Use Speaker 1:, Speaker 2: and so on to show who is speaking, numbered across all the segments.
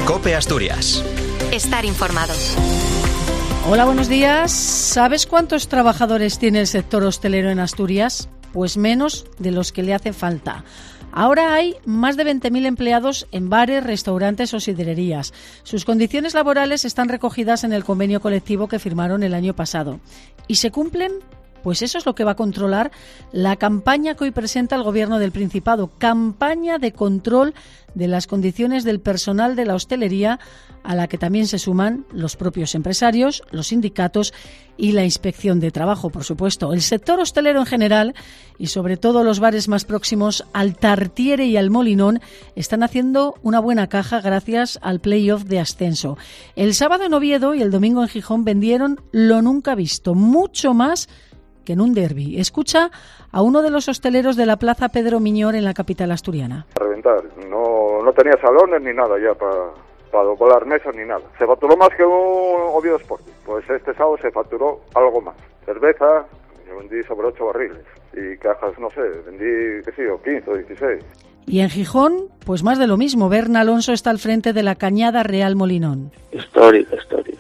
Speaker 1: COPE Asturias.
Speaker 2: Estar informado.
Speaker 3: Hola, buenos días. ¿Sabes cuántos trabajadores tiene el sector hostelero en Asturias? Pues menos de los que le hace falta. Ahora hay más de 20.000 empleados en bares, restaurantes o sidrerías. Sus condiciones laborales están recogidas en el convenio colectivo que firmaron el año pasado. ¿Y se cumplen? Pues eso es lo que va a controlar la campaña que hoy presenta el Gobierno del Principado. Campaña de control de las condiciones del personal de la hostelería, a la que también se suman los propios empresarios, los sindicatos y la Inspección de Trabajo, por supuesto. El sector hostelero en general y sobre todo los bares más próximos al Tartiere y al Molinón están haciendo una buena caja gracias al playoff de ascenso. El sábado en Oviedo y el domingo en Gijón vendieron lo nunca visto, mucho más que en un derbi. Escucha a uno de los hosteleros de la Plaza Pedro Miñor en la capital asturiana.
Speaker 4: A reventar, no tenía salones ni nada ya para volar mesas ni nada. Se facturó más que un Oviedo Sporting. Pues este sábado se facturó algo más. Cerveza, yo vendí sobre 8 barriles. Y cajas, no sé, vendí, 15 o 16.
Speaker 3: Y en Gijón, pues más de lo mismo. Berna Alonso está al frente de la Cañada Real Molinón.
Speaker 5: Histórica.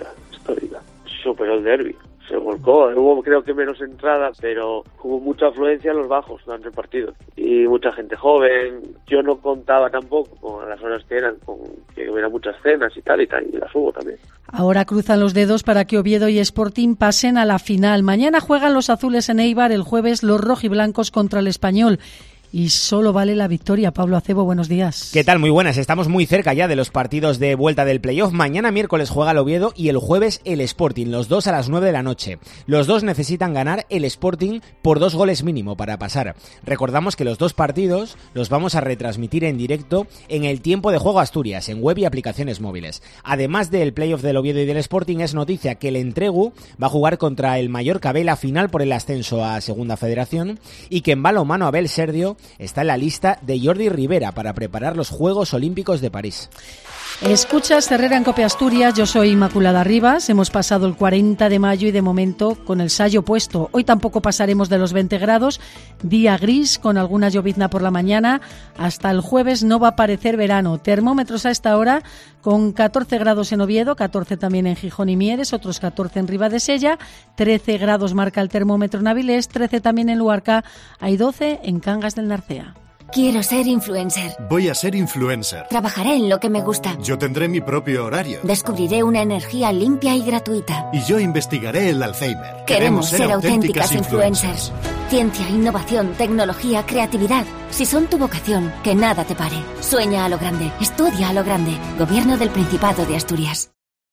Speaker 5: Superó el derbi. Se volcó, hubo creo que menos entrada, pero hubo mucha afluencia en los bajos durante el partido y mucha gente joven. Yo no contaba tampoco con las horas que eran, con que hubiera muchas cenas y tal, y las hubo también.
Speaker 3: Ahora cruzan los dedos para que Oviedo y Sporting pasen a la final. Mañana juegan los azules en Eibar, el jueves los rojiblancos contra el Español. Y solo vale la victoria. Pablo Acebo, buenos días.
Speaker 6: ¿Qué tal? Muy buenas. Estamos muy cerca ya de los partidos de vuelta del playoff. Mañana miércoles juega el Oviedo y el jueves el Sporting, los dos a las 9 de la noche. Los dos necesitan ganar, el Sporting por 2 goles mínimo para pasar. Recordamos que los dos partidos los vamos a retransmitir en directo en el Tiempo de Juego Asturias, en web y aplicaciones móviles. Además del playoff del Oviedo y del Sporting, es noticia que el Entregu va a jugar contra el Mallorca B la final por el ascenso a Segunda Federación y que en balonmano Abel Serdio está en la lista de Jordi Rivera para preparar los Juegos Olímpicos de París.
Speaker 3: Escuchas Herrera en COPE Asturias, yo soy Inmaculada Rivas. Hemos pasado el 40 de mayo y de momento con el sayo puesto. Hoy tampoco pasaremos de los 20 grados, día gris con alguna llovizna por la mañana. Hasta el jueves no va a aparecer verano. Termómetros a esta hora con 14 grados en Oviedo, 14 también en Gijón y Mieres, otros 14 en Ribadesella, 13 grados marca el termómetro en Avilés, 13 también en Luarca, hay 12 en Cangas del Narcea.
Speaker 7: Quiero ser influencer.
Speaker 8: Voy a ser influencer.
Speaker 7: Trabajaré en lo que me gusta.
Speaker 8: Yo tendré mi propio horario.
Speaker 7: Descubriré una energía limpia y gratuita.
Speaker 8: Y yo investigaré el Alzheimer.
Speaker 7: Queremos ser auténticas influencers. Ciencia, innovación, tecnología, creatividad. Si son tu vocación, que nada te pare. Sueña a lo grande. Estudia a lo grande. Gobierno del Principado de Asturias.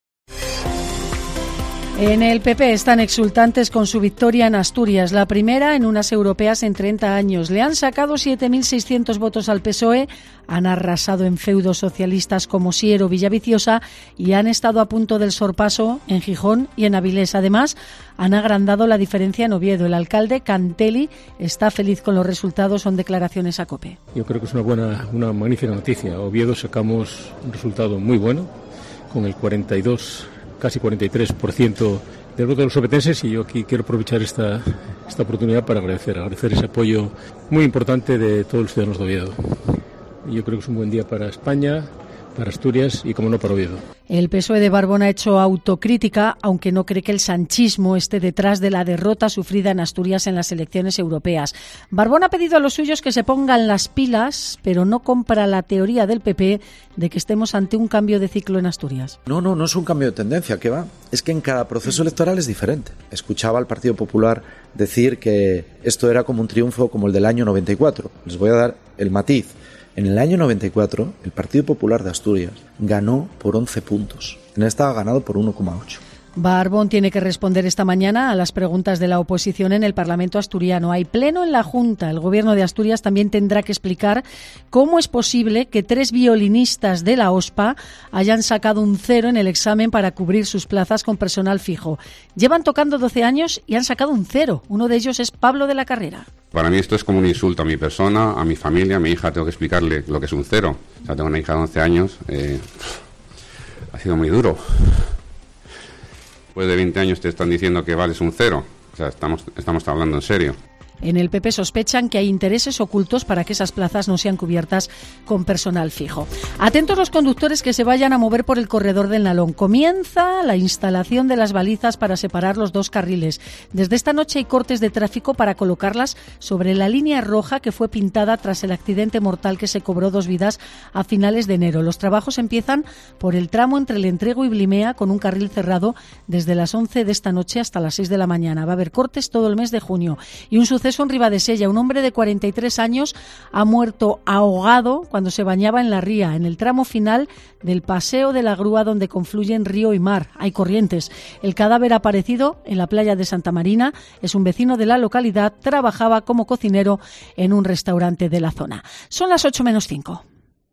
Speaker 3: En el PP están exultantes con su victoria en Asturias, la primera en unas europeas en 30 años. Le han sacado 7.600 votos al PSOE, han arrasado en feudos socialistas como Siero o Villaviciosa y han estado a punto del sorpaso en Gijón y en Avilés. Además, han agrandado la diferencia en Oviedo. El alcalde Cantelli está feliz con los resultados, son declaraciones a COPE.
Speaker 9: Yo creo que es una magnífica noticia. Oviedo sacamos un resultado muy bueno, con el 42%. Casi 43% del voto de los obetenses, y yo aquí quiero aprovechar esta oportunidad para agradecer ese apoyo muy importante de todos los ciudadanos de Oviedo. Yo creo que es un buen día para España, para Asturias y, como no, para Oviedo.
Speaker 3: El PSOE de Barbón ha hecho autocrítica, aunque no cree que el sanchismo esté detrás de la derrota sufrida en Asturias en las elecciones europeas. Barbón ha pedido a los suyos que se pongan las pilas, pero no compra la teoría del PP de que estemos ante un cambio de ciclo en Asturias.
Speaker 10: No es un cambio de tendencia, ¿qué va? Es que en cada proceso electoral es diferente. Escuchaba al Partido Popular decir que esto era como un triunfo como el del año 94. Les voy a dar el matiz. En el año 94, el Partido Popular de Asturias ganó por 11 puntos. En esta ha ganado por 1,8.
Speaker 3: Barbón tiene que responder esta mañana a las preguntas de la oposición en el Parlamento asturiano. Hay pleno en la Junta. El Gobierno de Asturias también tendrá que explicar cómo es posible que 3 violinistas de la OSPA hayan sacado un 0 en el examen para cubrir sus plazas con personal fijo. Llevan tocando 12 años y han sacado un 0. Uno de ellos es Pablo de la Carrera.
Speaker 11: Para mí esto es como un insulto a mi persona, a mi familia, a mi hija. Tengo que explicarle lo que es un 0. O sea, tengo una hija de 11 años. Ha sido muy duro. Después de 20 años te están diciendo que vales un 0. O sea, estamos hablando en serio.
Speaker 3: En el PP sospechan que hay intereses ocultos para que esas plazas no sean cubiertas con personal fijo. Atentos los conductores que se vayan a mover por el corredor del Nalón. Comienza la instalación de las balizas para separar los dos carriles. Desde esta noche hay cortes de tráfico para colocarlas sobre la línea roja que fue pintada tras el accidente mortal que se cobró 2 vidas a finales de enero. Los trabajos empiezan por el tramo entre El Entrego y Blimea, con un carril cerrado desde las 11 de esta noche hasta las 6 de la mañana. Va a haber cortes todo el mes de junio. Y un suceso en Ribadesella. Un hombre de 43 años ha muerto ahogado cuando se bañaba en la ría, en el tramo final del paseo de la grúa donde confluyen río y mar. Hay corrientes. El cadáver ha aparecido en la playa de Santa Marina. Es un vecino de la localidad. Trabajaba como cocinero en un restaurante de la zona. Son las 8:05.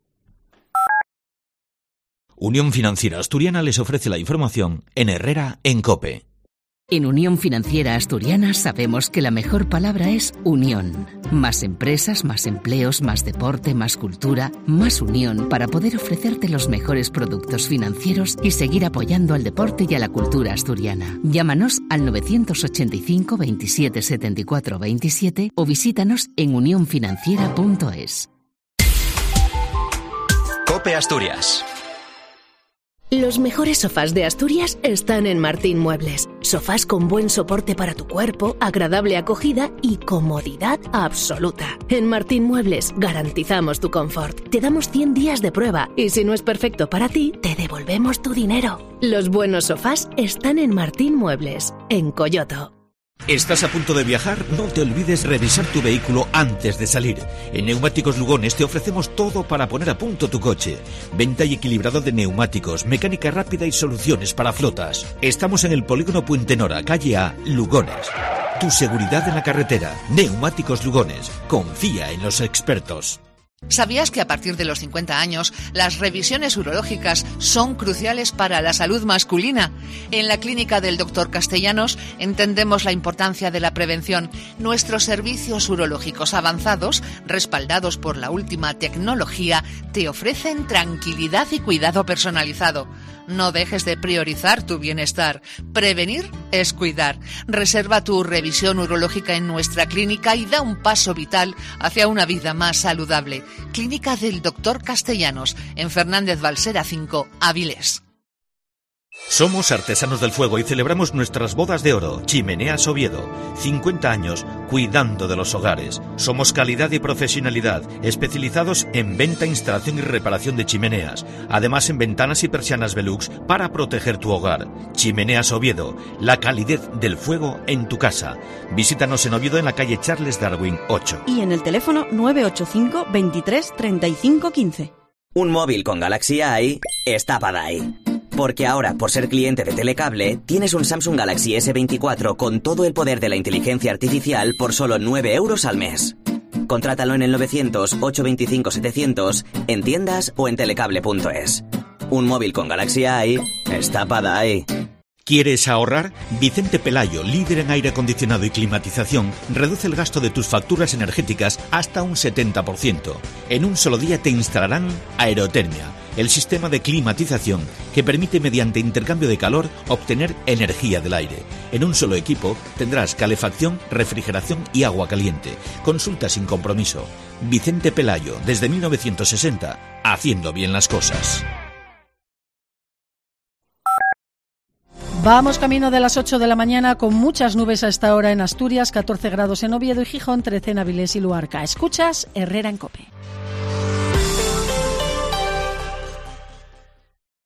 Speaker 1: Unión Financiera Asturiana les ofrece la información en Herrera en COPE.
Speaker 2: En Unión Financiera Asturiana sabemos que la mejor palabra es unión. Más empresas, más empleos, más deporte, más cultura, más unión para poder ofrecerte los mejores productos financieros y seguir apoyando al deporte y a la cultura asturiana. Llámanos al 985 27 74 27 o visítanos en unionfinanciera.es.
Speaker 12: COPE Asturias.
Speaker 13: Los mejores sofás de Asturias están en Martín Muebles. Sofás con buen soporte para tu cuerpo, agradable acogida y comodidad absoluta. En Martín Muebles garantizamos tu confort. Te damos 100 días de prueba y si no es perfecto para ti, te devolvemos tu dinero. Los buenos sofás están en Martín Muebles, en Coyoto.
Speaker 1: ¿Estás a punto de viajar? No te olvides revisar tu vehículo antes de salir. En Neumáticos Lugones te ofrecemos todo para poner a punto tu coche. Venta y equilibrado de neumáticos, mecánica rápida y soluciones para flotas. Estamos en el Polígono Puente Nora, calle A, Lugones. Tu seguridad en la carretera. Neumáticos Lugones. Confía en los expertos.
Speaker 14: ¿Sabías que a partir de los 50 años las revisiones urológicas son cruciales para la salud masculina? En la clínica del Dr. Castellanos entendemos la importancia de la prevención. Nuestros servicios urológicos avanzados, respaldados por la última tecnología, te ofrecen tranquilidad y cuidado personalizado. No dejes de priorizar tu bienestar. Prevenir es cuidar. Reserva tu revisión urológica en nuestra clínica y da un paso vital hacia una vida más saludable. Clínica del Dr. Castellanos, en Fernández Balsera 5, Avilés.
Speaker 1: Somos artesanos del fuego y celebramos nuestras bodas de oro. Chimeneas Oviedo, 50 años cuidando de los hogares. Somos calidad y profesionalidad, especializados en venta, instalación y reparación de chimeneas. Además en ventanas y persianas Velux para proteger tu hogar. Chimeneas Oviedo, la calidez del fuego en tu casa. Visítanos en Oviedo en la calle Charles Darwin 8.
Speaker 15: Y en el teléfono 985 23 35 15.
Speaker 16: Un móvil con Galaxy AI está para ahí. Porque ahora, por ser cliente de Telecable, tienes un Samsung Galaxy S24 con todo el poder de la inteligencia artificial por solo 9 euros al mes. Contrátalo en el 900-825-700, en tiendas o en telecable.es. Un móvil con Galaxy AI está para ahí.
Speaker 1: ¿Quieres ahorrar? Vicente Pelayo, líder en aire acondicionado y climatización, reduce el gasto de tus facturas energéticas hasta un 70%. En un solo día te instalarán Aerotermia, el sistema de climatización que permite mediante intercambio de calor obtener energía del aire. En un solo equipo tendrás calefacción, refrigeración y agua caliente. Consulta sin compromiso. Vicente Pelayo, desde 1960, haciendo bien las cosas.
Speaker 3: Vamos camino de las 8 de la mañana con muchas nubes a esta hora en Asturias, 14 grados en Oviedo y Gijón, 13 en Avilés y Luarca. Escuchas Herrera en COPE.